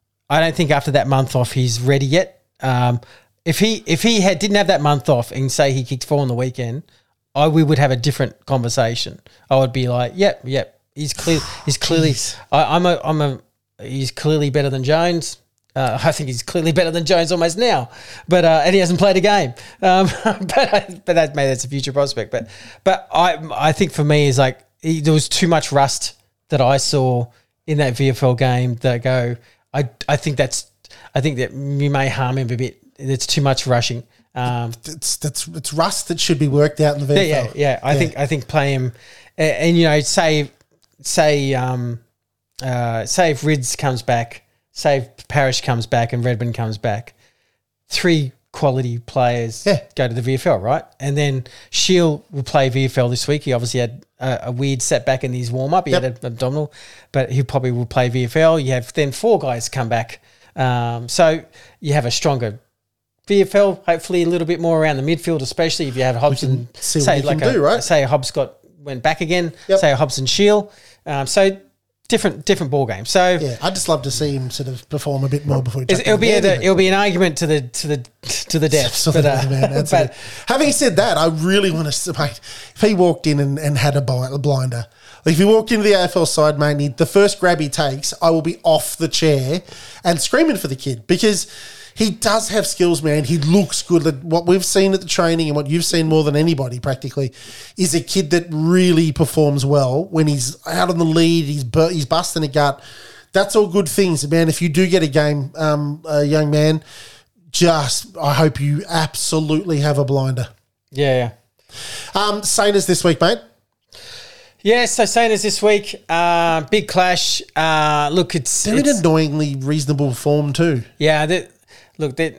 I don't think after that month off he's ready yet. Um, if he, if he had didn't have that month off and say he kicked four on the weekend, I we would have a different conversation. I would be like, yep, yep. He's clear. He's clearly. I, I'm a. I'm a. He's clearly better than Jones. Uh, I think he's clearly better than Jones almost now, but uh, and he hasn't played a game. Um, but I, but that maybe that's a future prospect. But but I I think for me is like he, there was too much rust that I saw in that V F L game that I go. I I think that's I think that you may harm him a bit. It's too much rushing. Um, It's that's it's rust that should be worked out in the V F L. yeah, yeah, yeah. I think I think play him, and, and you know, say say um, uh, say if Rids comes back. Say if Parrish comes back and Redmond comes back, three quality players Yeah. go to the V F L, right? And then Shield will play V F L this week. He obviously had a, a weird setback in his warm-up. He Yep. had an abdominal, but he probably will play V F L. You have then four guys come back. Um, so you have a stronger V F L, hopefully a little bit more around the midfield, especially if you have Hobson. see what he can a, do, right? Say Hobbs got went back again. Yep. Say Hobson Shield. Um, so different different ball game. So Yeah, I'd just love to see him sort of perform a bit more before he it's- chuck it'll down. be Yeah, a, anyway. it'll be an argument to the to the to the death. Absolutely, but, uh, man. Absolutely. but Having said that, I really want to, mate, if he walked in and, and had a, bi- a blinder, like if he walked into the A F L side, mate, he, the first grab he takes, I will be off the chair and screaming for the kid because he does have skills, man. He looks good. Like what we've seen at the training and what you've seen more than anybody practically is a kid that really performs well when he's out on the lead, he's, bu- he's busting a gut. That's all good things, man. If you do get a game, um, a young man, just I hope you absolutely have a blinder. yeah, yeah. Um, Sainers this week, mate. Yeah, so Sainers this week, uh, big clash. Uh, look, it's, They're in it's annoyingly reasonable form too. yeah. They, look, they,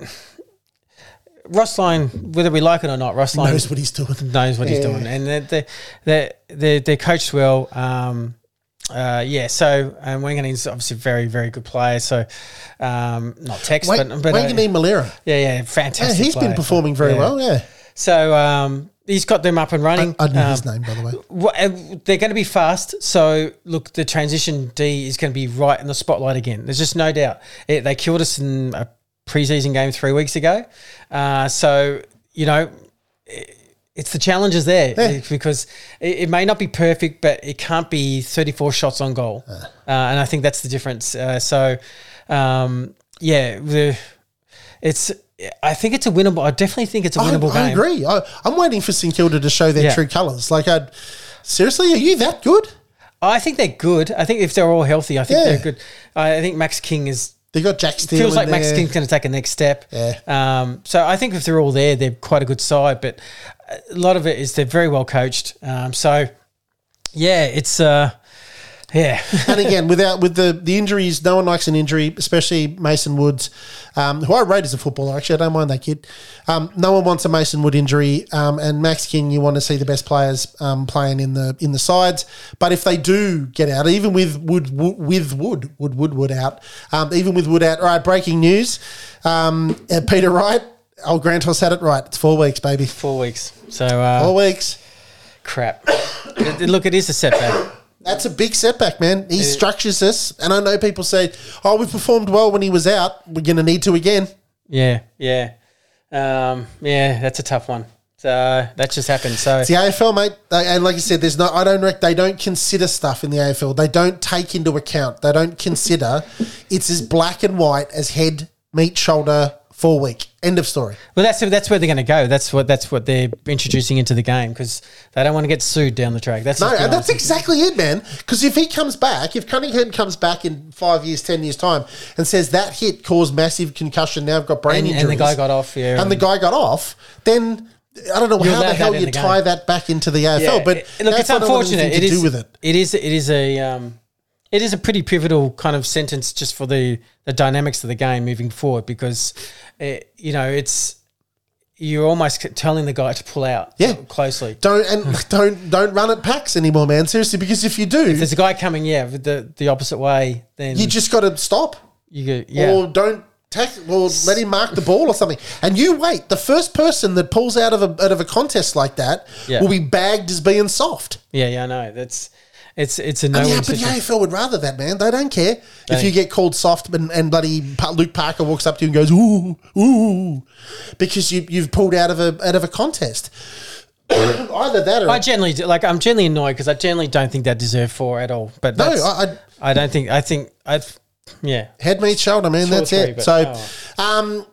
Ross Lyon, whether we like it or not, Ross Lyon Knows what he's doing. knows what he's Yeah. doing, and they're they they they they're coached well. Um, uh, yeah, so and Wanganeen's obviously a very very good player. So um, not Tex, Wait, but but uh, Wanganeen Malera. yeah, yeah, Yeah, fantastic. he's been player. performing very Yeah. well. Yeah, So um, he's got them up and running. I, I know Um, his name by the way. Wha- uh, They're going to be fast. So, look, the transition D is going to be right in the spotlight again. There's just no doubt. It, they killed us in a preseason game three weeks ago. Uh, so, you know, it, it's the challenges there Yeah. because it, it may not be perfect, but it can't be thirty-four shots on goal. Uh, and I think that's the difference. Uh, so, um, yeah, the, it's. I think it's a winnable. I definitely think it's a I, winnable I game. agree. I, I'm waiting for St Kilda to show their Yeah. true colours. Like, I'd, seriously, are you that good? I think they're good. I think if they're all healthy, I think Yeah. they're good. I I think Max King is They got Jack Steele. feels in like Max there. King's going to take a next step. Yeah. Um, so I think if they're all there, they're quite a good side. But a lot of it is they're very well coached. Um, so yeah, it's uh, yeah, And again, without with the, the injuries, no one likes an injury, especially Mason Woods, um, who I rate as a footballer. Actually, I don't mind that kid. Um, no one wants a Mason Wood injury, um, and Max King. You want to see the best players um, playing in the in the sides. But if they do get out, even with Wood, Wood with Wood, Wood Wood Wood out, um, even with Wood out. All right, breaking news: um, uh, Peter Wright, old Grantos had it right. It's four weeks, baby. four weeks. So uh, Four weeks. crap. Look, it is a setback. That's a big setback, man. He structures us, and I know people say, "Oh, we performed well when he was out. We're going to need to again." Yeah, yeah, um, yeah. That's a tough one. So that just happened. So It's the A F L, mate. They, and like you said, there's no. I don't. Rec- they don't consider stuff in the A F L. They don't take into account. They don't consider. It's as black and white as head, meat, shoulder, for a week. End of story. Well, that's that's where they're going to go. That's what that's what they're introducing into the game because they don't want to get sued down the track. That's No, just and that's honest. exactly it, man. Because if he comes back, if Cunningham comes back in five years, ten years' time and says that hit caused massive concussion, now I've got brain and, injuries. and the guy got off. Yeah, and the guy got off, then I don't know You're how the allowed hell that in you the tie game. that back into the A F L. Yeah, But it- look, it's A F L don't want unfortunate. anything It to is. do with it. It is. It is a. Um, it is a pretty pivotal kind of sentence just for the the dynamics of the game moving forward because, uh, you know, it's you're almost telling the guy to pull out. Yeah. closely. Don't and don't don't run at packs anymore, man. Seriously, because if you do, If there's a guy coming, yeah, with the the opposite way, then you just got to stop. you go, yeah. Or don't take, or let him mark the ball or something. And you wait. The first person that pulls out of a out of a contest like that Yeah. will be bagged as being soft. yeah, yeah, I know. That's it's it's a And no yeah, win but the situation. A F L would rather that, man. They don't care if They- you get called soft and, and bloody Pa- Luke Parker walks up to you and goes ooh ooh because you you've pulled out of a out of a contest. Either that or I generally do- like. I'm generally annoyed because I generally don't think that deserve four at all. But no, that's, I, I I don't think. I think I. Yeah. head meets shoulder, man. Two or That's three, it. but- So, oh. um,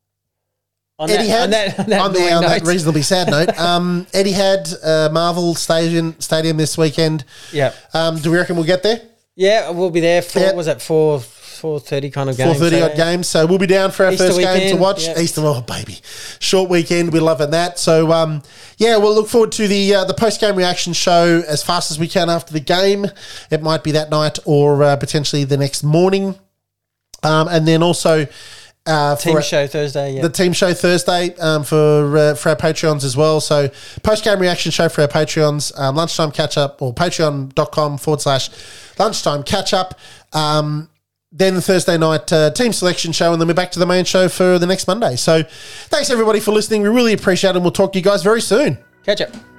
On Eddie that, had on that, on that, on, the, annoying on that note. reasonably sad note. Um, Eddie had uh, Marvel Stadium Stadium this weekend. Yeah. Um, do we reckon we'll get there? Yeah, we'll be there. For, Yep. Was it four four thirty kind of game? Four thirty so- odd games, so we'll be down for our Easter first game to weekend, watch. yep. Easter, oh baby, short weekend. We're loving that. So um, yeah, we'll look forward to the uh, the post game reaction show as fast as we can after the game. It might be that night or uh, potentially the next morning, um, and then also uh, Team for show Thursday. Yeah. the team show Thursday um, for uh, for our Patreons as well. So post game reaction show for our Patreons, um, lunchtime catch up or patreon.com forward slash lunchtime catch up. Um, then the Thursday night uh, team selection show, and then we're back to the main show for the next Monday. So thanks everybody for listening. We really appreciate it, and we'll talk to you guys very soon. Catch up.